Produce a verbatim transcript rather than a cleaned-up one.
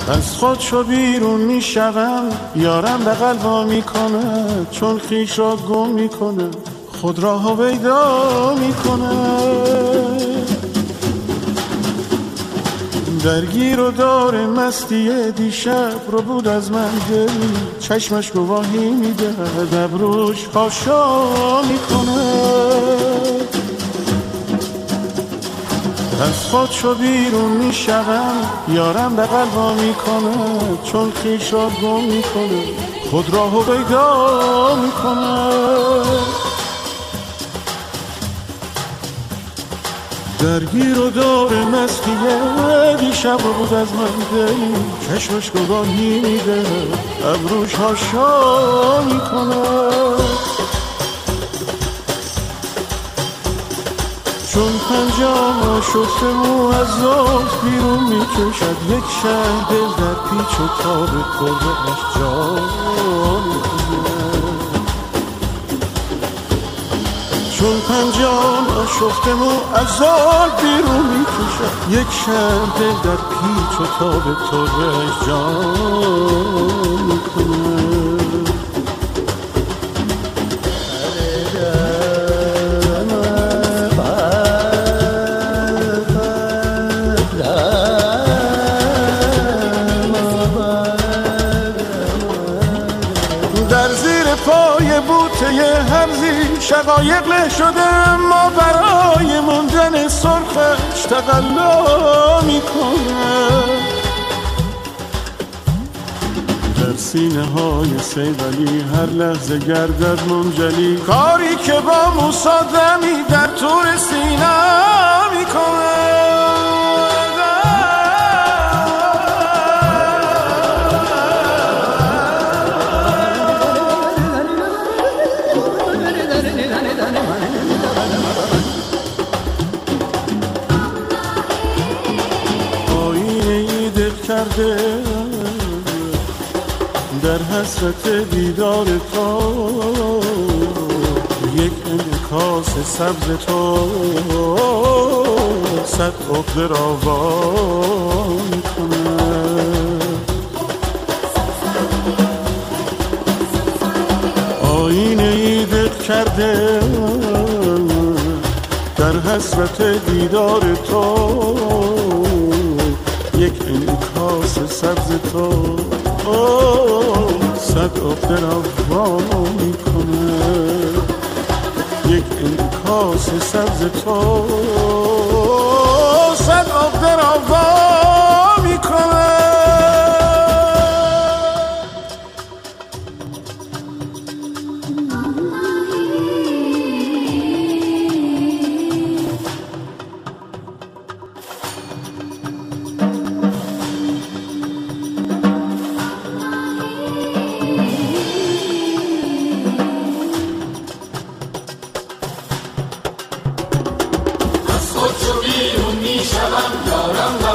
از خود چو بیرون میشوم یارم بغل وا میکنه، چون خویش را گم میکنه خود را هویدا میکنه. درگیر و دار مستی دیشب رو بود از من دل، چشمش گواهی میده ابروش خاشا میکنه. از خود چو بیرون میشوم یارم بغل وا میکنه، چون خویش را گم میکنه خود را هویدا میکنه. درگیر و دار مسکیه دیشب رو بود از من دل، چشمش گواهی میده ابروش هاشا میکنه. چون پنجام شفته مو از زلف بیرون میکشد، یک شهر دل در پیچ و تاب قربش جا میکنه. چون پنجام شفته مو از زلف بیرون میکشد، یک شهر دل در پیچ و تاب قربش جا میکنه. در زیر پای بوته هرزی شقایق له شده، ما برای موندن سرخش تقلا میکنه. در سینه های سیغلی هر لحظه گردد منجلی، کاری که با موسی دمی در طور سینا میکنه. کرده در حسرت دیدار تو، یک انعکاس سبز تو صد عقده را وا میکنه. آینه ای دل کرده در حسرت دیدار تو، یک انعکاس سبز تو صد عقده را وا میکنه. یک انعکاس سبز تو صد عقده را وا میکنه. از خود چو بیرون میشوم یارم